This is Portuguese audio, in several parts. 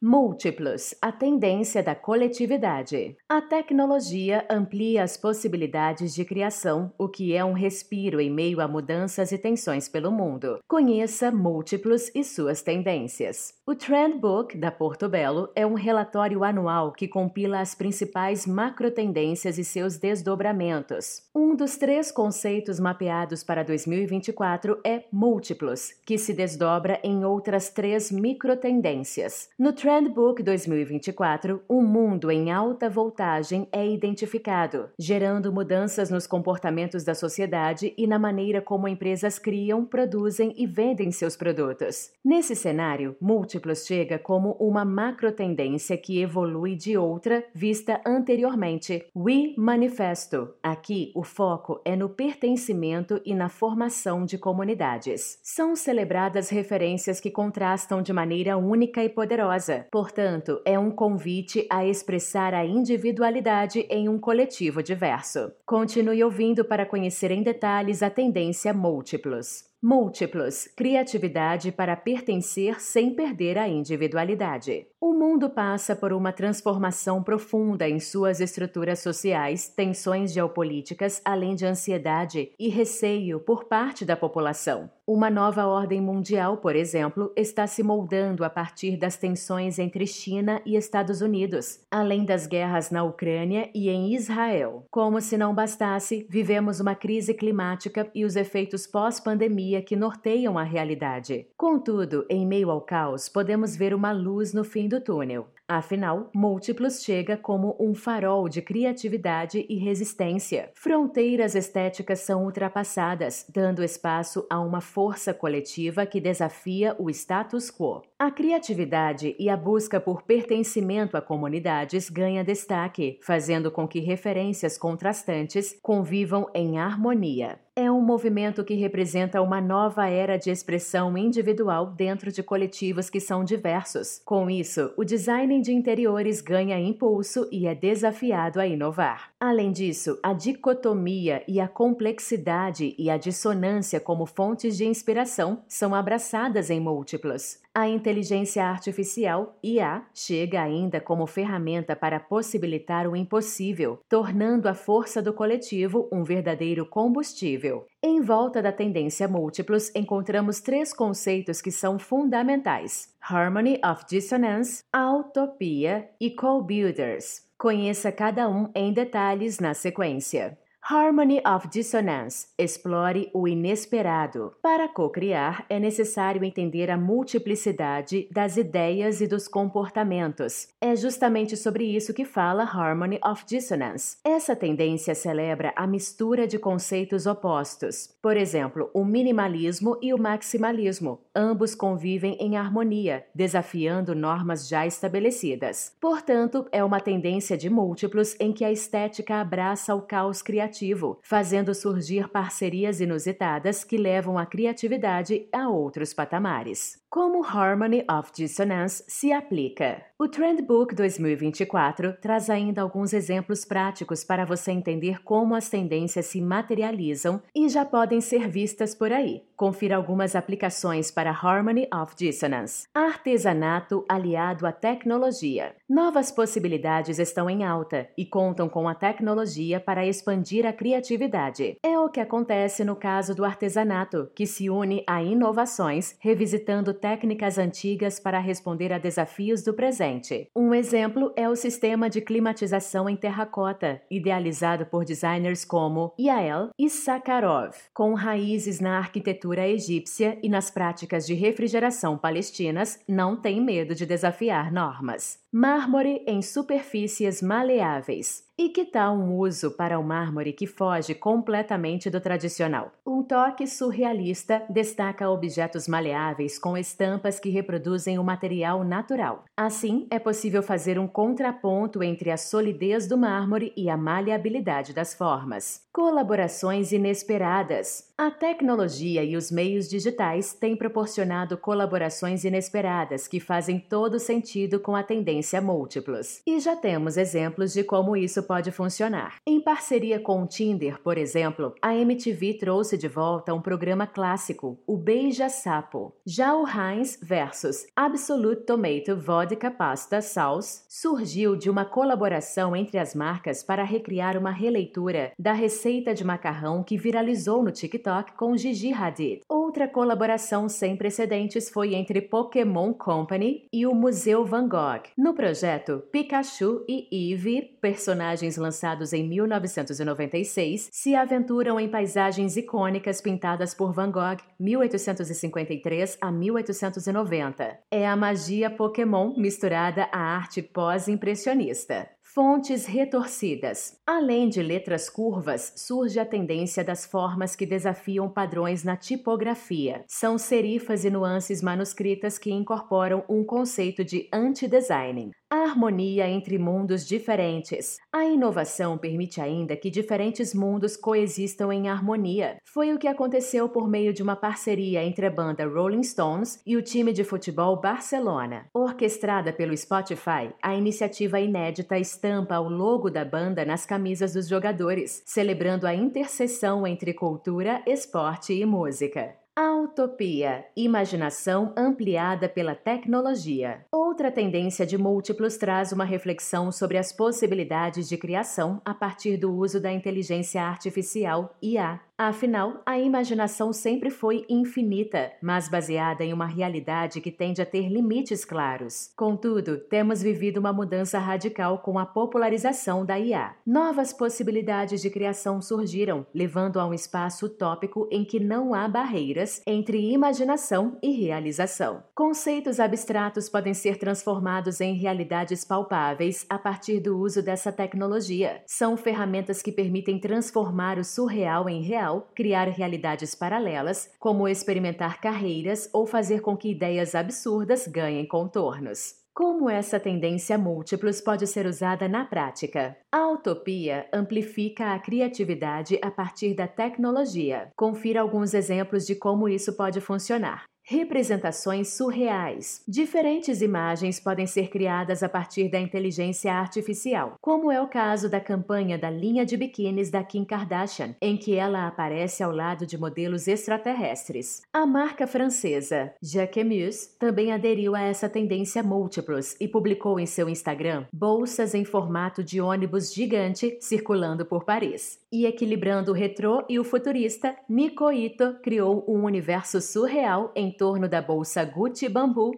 Múltiplos, a tendência da coletividade. A tecnologia amplia as possibilidades de criação, o que é um respiro em meio a mudanças e tensões pelo mundo. Conheça Múltiplos e suas tendências. O Trend Book, da Portobello, é um relatório anual que compila as principais macrotendências e seus desdobramentos. Um dos 3 conceitos mapeados para 2024 é múltiplos, que se desdobra em outras 3 microtendências. No Trend Book 2024, um mundo em alta voltagem é identificado, gerando mudanças nos comportamentos da sociedade e na maneira como empresas criam, produzem e vendem seus produtos. Nesse cenário, múltiplos chega como uma macrotendência que evolui de outra vista anteriormente. We Manifesto. Aqui, o foco é no pertencimento e na formação de comunidades. São celebradas referências que contrastam de maneira única e poderosa. Portanto, é um convite a expressar a individualidade em um coletivo diverso. Continue ouvindo para conhecer em detalhes a tendência múltiplos. Múltiplos, criatividade para pertencer sem perder a individualidade. O mundo passa por uma transformação profunda em suas estruturas sociais, tensões geopolíticas, além de ansiedade e receio por parte da população. Uma nova ordem mundial, por exemplo, está se moldando a partir das tensões entre China e Estados Unidos, além das guerras na Ucrânia e em Israel. Como se não bastasse, vivemos uma crise climática e os efeitos pós-pandemia que norteiam a realidade. Contudo, em meio ao caos, podemos ver uma luz no fim do túnel. Afinal, Múltiplos chega como um farol de criatividade e resistência. Fronteiras estéticas são ultrapassadas, dando espaço a uma força coletiva que desafia o status quo. A criatividade e a busca por pertencimento a comunidades ganha destaque, fazendo com que referências contrastantes convivam em harmonia. É um movimento que representa uma nova era de expressão individual dentro de coletivos que são diversos. Com isso, o design de interiores ganha impulso e é desafiado a inovar. Além disso, a dicotomia e a complexidade e a dissonância como fontes de inspiração são abraçadas em Múltiplos. A inteligência artificial, IA, chega ainda como ferramenta para possibilitar o impossível, tornando a força do coletivo um verdadeiro combustível. Em volta da tendência Múltiplos, encontramos 3 conceitos que são fundamentais: Harmony of Dissonance, Utopia e Co-Builders. Conheça cada um em detalhes na sequência. Harmony of Dissonance. Explore o inesperado. Para co-criar, é necessário entender a multiplicidade das ideias e dos comportamentos. É justamente sobre isso que fala Harmony of Dissonance. Essa tendência celebra a mistura de conceitos opostos. Por exemplo, o minimalismo e o maximalismo. Ambos convivem em harmonia, desafiando normas já estabelecidas. Portanto, é uma tendência de múltiplos em que a estética abraça o caos criativo, fazendo surgir parcerias inusitadas que levam a criatividade a outros patamares. Como Harmony of Dissonance se aplica? O Trend Book 2024 traz ainda alguns exemplos práticos para você entender como as tendências se materializam e já podem ser vistas por aí. Confira algumas aplicações para Harmony of Dissonance. Artesanato aliado à tecnologia. Novas possibilidades estão em alta e contam com a tecnologia para expandir a criatividade. É o que acontece no caso do artesanato, que se une a inovações, revisitando técnicas antigas para responder a desafios do presente. Um exemplo é o sistema de climatização em terracota, idealizado por designers como Yael Issacharov, com raízes na arquitetura egípcia e nas práticas de refrigeração palestinas, não tem medo de desafiar normas. Mármore em superfícies maleáveis. E que tal um uso para o mármore que foge completamente do tradicional? Um toque surrealista destaca objetos maleáveis com estampas que reproduzem o material natural. Assim, é possível fazer um contraponto entre a solidez do mármore e a maleabilidade das formas. Colaborações inesperadas. A tecnologia e os meios digitais têm proporcionado colaborações inesperadas que fazem todo sentido com a tendência múltiplos. E já temos exemplos de como isso pode funcionar. Em parceria com o Tinder, por exemplo, a MTV trouxe de volta um programa clássico, o Beija Sapo. Já o Heinz versus Absolute Tomato Vodka Pasta Sauce surgiu de uma colaboração entre as marcas para recriar uma releitura da receita de macarrão que viralizou no TikTok com Gigi Hadid. Outra colaboração sem precedentes foi entre Pokémon Company e o Museu Van Gogh. No projeto, Pikachu e Eevee, personagens lançados em 1996, se aventuram em paisagens icônicas pintadas por Van Gogh, 1853 a 1890. É a magia Pokémon misturada à arte pós-impressionista. Fontes retorcidas. Além de letras curvas, surge a tendência das formas que desafiam padrões na tipografia. São serifas e nuances manuscritas que incorporam um conceito de anti-designing. A harmonia entre mundos diferentes. A inovação permite ainda que diferentes mundos coexistam em harmonia. Foi o que aconteceu por meio de uma parceria entre a banda Rolling Stones e o time de futebol Barcelona. Orquestrada pelo Spotify, a iniciativa inédita estampa o logo da banda nas camisas dos jogadores, celebrando a interseção entre cultura, esporte e música. A utopia, imaginação ampliada pela tecnologia. Outra tendência de múltiplos traz uma reflexão sobre as possibilidades de criação a partir do uso da inteligência artificial, IA. Afinal, a imaginação sempre foi infinita, mas baseada em uma realidade que tende a ter limites claros. Contudo, temos vivido uma mudança radical com a popularização da IA. Novas possibilidades de criação surgiram, levando a um espaço utópico em que não há barreiras entre imaginação e realização. Conceitos abstratos podem ser transformados em realidades palpáveis a partir do uso dessa tecnologia. São ferramentas que permitem transformar o surreal em real, criar realidades paralelas, como experimentar carreiras ou fazer com que ideias absurdas ganhem contornos. Como essa tendência múltiplos pode ser usada na prática? A utopia amplifica a criatividade a partir da tecnologia. Confira alguns exemplos de como isso pode funcionar. Representações surreais. Diferentes imagens podem ser criadas a partir da inteligência artificial, como é o caso da campanha da linha de biquínis da Kim Kardashian, em que ela aparece ao lado de modelos extraterrestres. A marca francesa Jacquemus também aderiu a essa tendência múltiplos e publicou em seu Instagram bolsas em formato de ônibus gigante circulando por Paris. E equilibrando o retrô e o futurista, Nico Ito criou um universo surreal em torno da bolsa Gucci Bamboo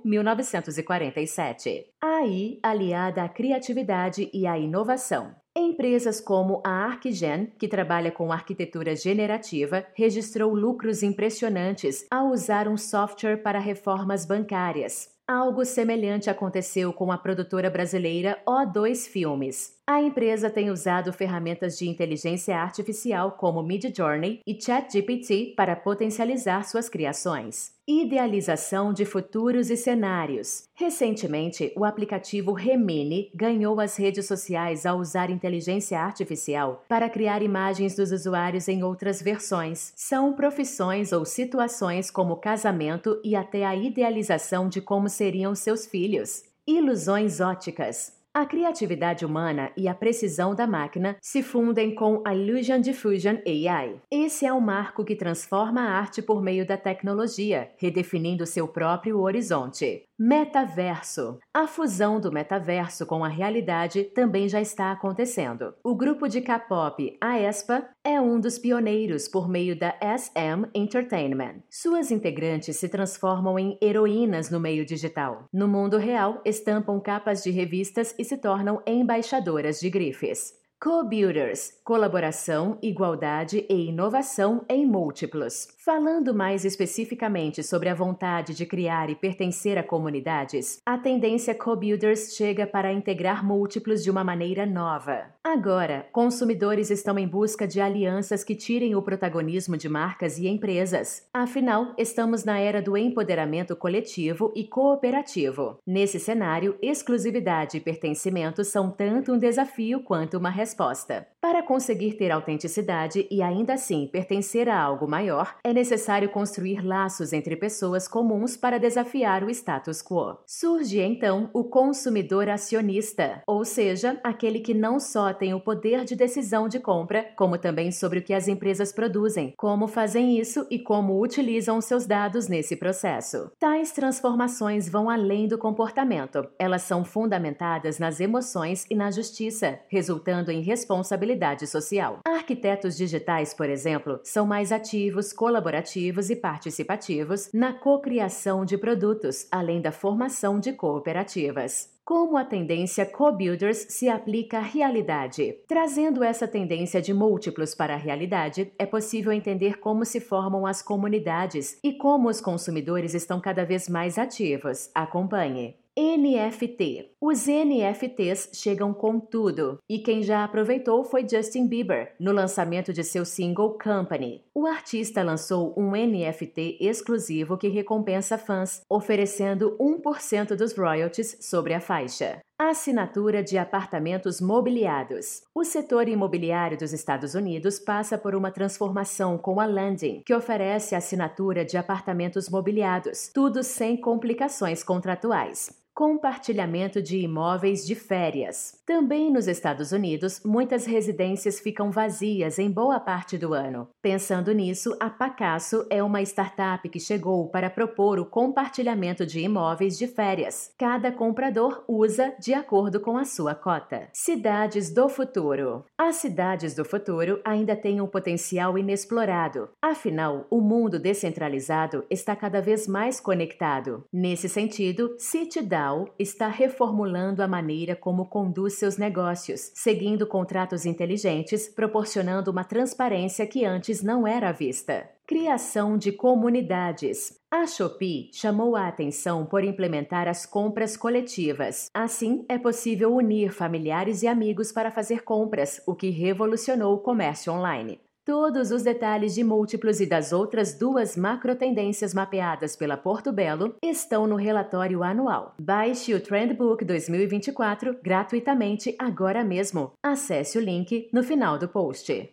1947. AI aliada à criatividade e à inovação. Empresas como a Arquigen, que trabalha com arquitetura generativa, registrou lucros impressionantes ao usar um software para reformas bancárias. Algo semelhante aconteceu com a produtora brasileira O2 Filmes. A empresa tem usado ferramentas de inteligência artificial como Midjourney e ChatGPT para potencializar suas criações. Idealização de futuros e cenários. Recentemente, o aplicativo Remini ganhou as redes sociais ao usar inteligência artificial para criar imagens dos usuários em outras versões. São profissões ou situações como casamento e até a idealização de como seriam seus filhos. Ilusões óticas. A criatividade humana e a precisão da máquina se fundem com a Illusion Diffusion AI. Esse é um marco que transforma a arte por meio da tecnologia, redefinindo seu próprio horizonte. Metaverso. A fusão do metaverso com a realidade também já está acontecendo. O grupo de K-pop aespa é um dos pioneiros por meio da SM Entertainment. Suas integrantes se transformam em heroínas no meio digital. No mundo real, estampam capas de revistas e se tornam embaixadoras de grifes. Co-builders, colaboração, igualdade e inovação em múltiplos. Falando mais especificamente sobre a vontade de criar e pertencer a comunidades, a tendência co-builders chega para integrar múltiplos de uma maneira nova. Agora, consumidores estão em busca de alianças que tirem o protagonismo de marcas e empresas. Afinal, estamos na era do empoderamento coletivo e cooperativo. Nesse cenário, exclusividade e pertencimento são tanto um desafio quanto uma resposta. Para conseguir ter autenticidade e ainda assim pertencer a algo maior, é necessário construir laços entre pessoas comuns para desafiar o status quo. Surge então o consumidor acionista, ou seja, aquele que não só tem o poder de decisão de compra, como também sobre o que as empresas produzem, como fazem isso e como utilizam seus dados nesse processo. Tais transformações vão além do comportamento. Elas são fundamentadas nas emoções e na justiça, resultando em responsabilidade social. Arquitetos digitais, por exemplo, são mais ativos, colaborativos e participativos na cocriação de produtos, além da formação de cooperativas. Como a tendência Co-Builders se aplica à realidade. Trazendo essa tendência de múltiplos para a realidade, é possível entender como se formam as comunidades e como os consumidores estão cada vez mais ativos. Acompanhe. NFT. Os NFTs chegam com tudo, e quem já aproveitou foi Justin Bieber, no lançamento de seu single Company. O artista lançou um NFT exclusivo que recompensa fãs, oferecendo 1% dos royalties sobre a faixa. Assinatura de apartamentos mobiliados. O setor imobiliário dos Estados Unidos passa por uma transformação com a Landing, que oferece assinatura de apartamentos mobiliados, tudo sem complicações contratuais. Compartilhamento de imóveis de férias. Também nos Estados Unidos, muitas residências ficam vazias em boa parte do ano. Pensando nisso, a Pacaso é uma startup que chegou para propor o compartilhamento de imóveis de férias. Cada comprador usa de acordo com a sua cota. Cidades do futuro. As cidades do futuro ainda têm um potencial inexplorado. Afinal, o mundo descentralizado está cada vez mais conectado. Nesse sentido, CityDAO está reformulando a maneira como conduz seus negócios, seguindo contratos inteligentes, proporcionando uma transparência que antes não era vista. Criação de comunidades. A Shopee chamou a atenção por implementar as compras coletivas. Assim, é possível unir familiares e amigos para fazer compras, o que revolucionou o comércio online. Todos os detalhes de múltiplos e das outras duas macrotendências mapeadas pela Porto Belo estão no relatório anual. Baixe o Trendbook 2024 gratuitamente agora mesmo. Acesse o link no final do post.